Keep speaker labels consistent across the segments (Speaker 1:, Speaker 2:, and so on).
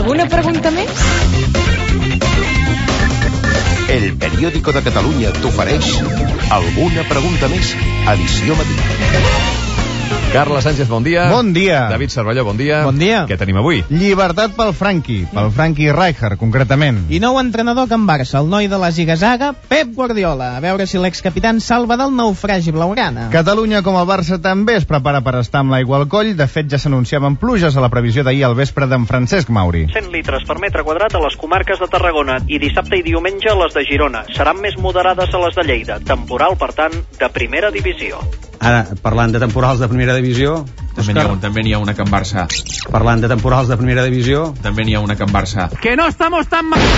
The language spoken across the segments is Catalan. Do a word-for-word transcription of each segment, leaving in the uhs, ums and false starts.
Speaker 1: Alguna pregunta més?
Speaker 2: El Periódico de Catalunya t'ofereix Alguna pregunta més? Edició matí.
Speaker 3: Carles Sánchez, bon dia.
Speaker 4: Bon dia.
Speaker 3: David Cervelló, bon dia.
Speaker 4: Bon dia.
Speaker 3: Què tenim avui?
Speaker 4: Llibertat pel Franqui, pel Franqui Rijkaard, concretament.
Speaker 5: I nou entrenador que en Barça, el noi de la ziga-zaga, Pep Guardiola. A veure si l'excapitant salva del naufragi blaugrana.
Speaker 4: Catalunya, com el Barça, també es prepara per estar amb l'aigua al coll. De fet, ja s'anunciaven pluges a la previsió d'ahir al vespre d'en Francesc Mauri.
Speaker 6: cent litres per metre quadrat a les comarques de Tarragona i dissabte i diumenge a les de Girona. Seran més moderades a les de Lleida. Temporal, per tant, de primera divisió.
Speaker 7: Ara, parlant de temporals de primera divisió...
Speaker 8: També n'hi ha, un, també n'hi ha una Can Barça.
Speaker 7: Parlant de temporals de primera divisió...
Speaker 8: També n'hi ha una Can Barça.
Speaker 6: Que no estamos tan mal...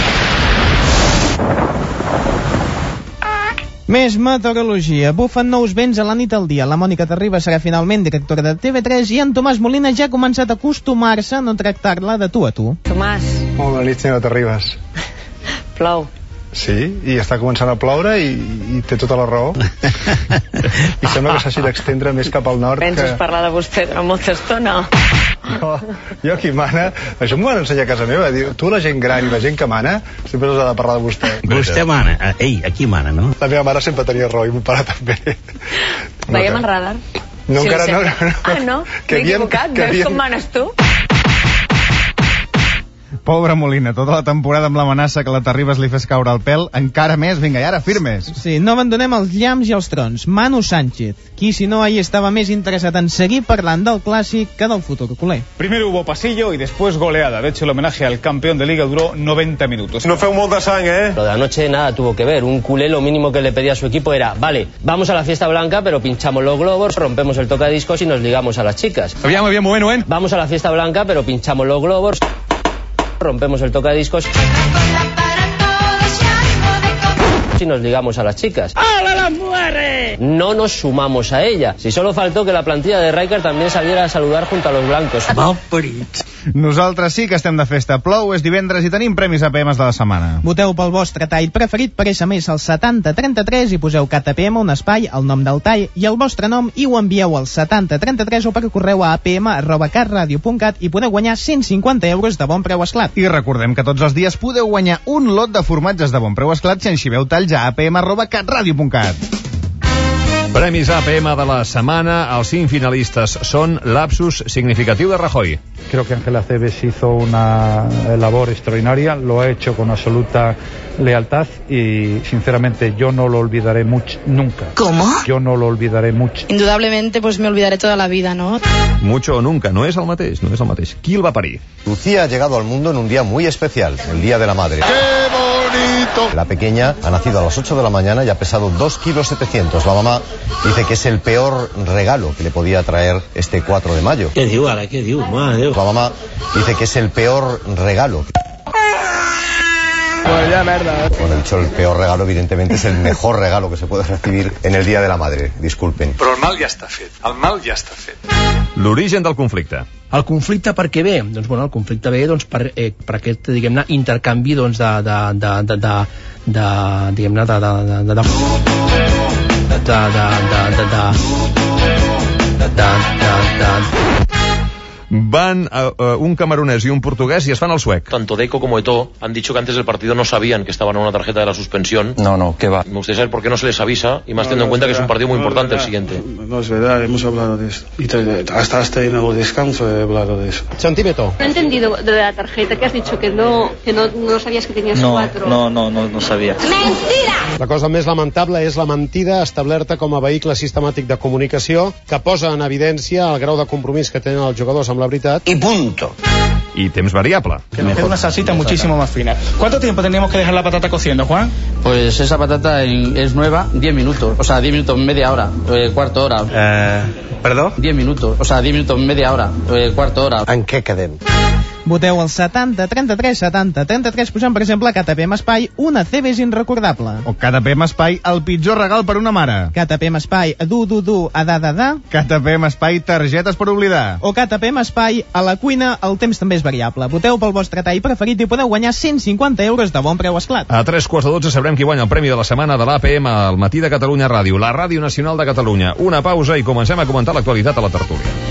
Speaker 5: Més meteorologia. Bufen nous vents a la nit al dia. La Mònica Terriba serà finalment directora de T V tres i en Tomàs Molina ja ha començat a acostumar-se a no tractar-la de tu a tu.
Speaker 1: Tomàs.
Speaker 9: Molt bona nit, senyora Terribas.
Speaker 1: Plou.
Speaker 9: Sí, i està començant a ploure i, i té tota la raó. I sembla que s'hagi d'extendre més cap al nord.
Speaker 1: Penses
Speaker 9: que...
Speaker 1: parlar de vostè durant molta estona?
Speaker 9: No, jo qui mana, això m'ho van ensenyar a casa meva. Diu, tu la gent gran i la gent que mana sempre us ha de parlar de vostè.
Speaker 10: Vostè mana, ei, aquí mana, no?
Speaker 9: La meva mare sempre tenia raó i mon pare també.
Speaker 1: Veiem en radar?
Speaker 9: No,
Speaker 1: sí,
Speaker 9: encara no, no, no.
Speaker 1: Ah, no? M'he equivocat, veus havíem... com manes tu?
Speaker 4: Pobre Molina, tota la temporada amb l'amenaça que la Terribas li fes caure el pèl, encara més, vinga, i ara, firmes.
Speaker 5: Sí, no abandonem els llamps i els trons. Manu Sánchez, qui si no ahí estava més interesat en seguir parlant del clàssic que del futur culer.
Speaker 11: Primero hubo pasillo y después goleada. De hecho, el homenaje al campeón de Liga duró noventa minutos.
Speaker 9: No fue un molt de sang, eh?
Speaker 12: Lo de anoche nada tuvo que ver. Un culé lo mínimo que le pedía a su equipo era, vale, vamos a la fiesta blanca, pero pinchamos los globos, rompemos el tocadiscos y nos ligamos a las chicas.
Speaker 11: Aviam, aviam, moment, moment.
Speaker 12: Vamos a la fiesta blanca, pero pinchamos los globos, rompemos el tocadiscos y nos ligamos a las chicas. ¡Hola, las mujeres! No nos sumamos a ella. Si solo faltó que la plantilla de Rijkaard también saliera a saludar junto a los blancos.
Speaker 4: Malparits. Nosaltres sí que estem de festa. Plou, és divendres i tenim premis A P Ms de la setmana.
Speaker 5: Voteu pel vostre tall preferit per S M S al setanta trenta-tres i poseu Cat A P M, un espai, el nom del tall i el vostre nom i ho envieu al setanta trenta-tres o per correu a apm arroba catradio punt cat i podeu guanyar cent cinquanta euros de bon preu esclat.
Speaker 4: I recordem que tots els dies podeu guanyar un lot de formatges de bon preu esclat si enxiveu talls a apm arroba catradio punt cat.
Speaker 3: Premis A P M de la setmana. Els cinc finalistes són Lapsus significatiu de Rajoy.
Speaker 13: Creo que Ángel Acebes hizo una labor extraordinaria, lo ha hecho con absoluta lealtad y sinceramente yo no lo olvidaré mucho, nunca.
Speaker 1: ¿Cómo?
Speaker 13: Yo no lo olvidaré mucho.
Speaker 14: Indudablemente pues me olvidaré toda la vida, ¿no?
Speaker 3: Mucho o nunca, no és el mateix, no és el mateix. Qui el va parir?
Speaker 15: Lucía ha llegado al mundo en un día muy especial, el Día de la Madre.
Speaker 9: ¡Qué bonito!
Speaker 15: La pequeña ha nacido a las ocho de la mañana y ha pesado dos kilos setecientos. La mamá dice que es el peor regalo que le podía traer este cuatro de mayo.
Speaker 10: ¿Qué diu ara? ¿Qué diu? Madre Déu.
Speaker 15: La mamá dice que es el peor regalo.
Speaker 9: Pues ya, merda.
Speaker 15: Bueno, he dicho el peor regalo, evidentemente es el mejor regalo que se puede recibir en el Día de la Madre, disculpen.
Speaker 16: Però el mal ja està fet, el mal ja està fet.
Speaker 3: L'origen del conflicte.
Speaker 17: El conflicte per què ve? Doncs bueno, el conflicte ve doncs, per, eh, per aquest, diguem-ne, intercanvi doncs, de, de, de, de, de, de, diguem-ne, de, de, de, de, de, de, de, de, de, de, de, de,
Speaker 3: Van uh, uh, un camerunès y un portugués y es fan al suec.
Speaker 18: Tanto Deco como Eto'o han dicho que antes del partido no sabían que estaban en una tarjeta de la suspensión.
Speaker 19: No, no, ¿qué va?
Speaker 18: Me gustaría saber por qué no se les avisa y más
Speaker 19: no,
Speaker 18: teniendo
Speaker 19: no
Speaker 18: en cuenta
Speaker 19: es
Speaker 18: que es un partido muy
Speaker 19: no
Speaker 18: importante
Speaker 19: es
Speaker 18: el siguiente.
Speaker 19: No es verdad, hemos hablado de eso. Y te, hasta, hasta en el descanso he hablado de eso.
Speaker 20: Centímetro. No he entendido de la tarjeta, que has dicho que no, que no, no sabías que tenías
Speaker 19: no,
Speaker 20: cuatro.
Speaker 19: No, no, no, no sabía.
Speaker 20: ¡Mentira!
Speaker 21: La cosa més lamentable és la mentida establerta com a vehicle sistemàtic de comunicació que posa en evidència el grau de compromís que tenen els jugadors amb la veritat.
Speaker 10: I punto.
Speaker 3: Y temps variable.
Speaker 11: Que nos queda una salsita muchísimo más fina. ¿Cuánto tiempo tendríamos que dejar la patata cociendo, Juan?
Speaker 12: Pues esa patata es nueva, diez minutos. O sea, diez minutos, media hora, eh, cuarto hora.
Speaker 19: Eh, ¿Perdó?
Speaker 12: diez minutos. O sea, diez minutos, media hora, eh, cuarto hora.
Speaker 19: En què quedem?
Speaker 5: Voteu al setanta trenta-tres setanta trenta-tres posant, per exemple, Cat A P M Espai, una C B és irrecordable.
Speaker 4: O Cat A P M Espai, el pitjor regal per una mare.
Speaker 5: Cat A P M Espai, du, du, du, a da, da, da.
Speaker 4: Cat A P M Espai, targetes per oblidar.
Speaker 5: O Cat A P M Espai, a la cuina, el temps també és variable. Voteu pel vostre tall preferit i podeu guanyar cent cinquanta euros de bon preu esclat.
Speaker 3: A tres quarts de dotze sabrem qui guanya el premi de la setmana de l'A P M al matí de Catalunya Ràdio, la Ràdio Nacional de Catalunya. Una pausa i comencem a comentar l'actualitat a la tertúlia.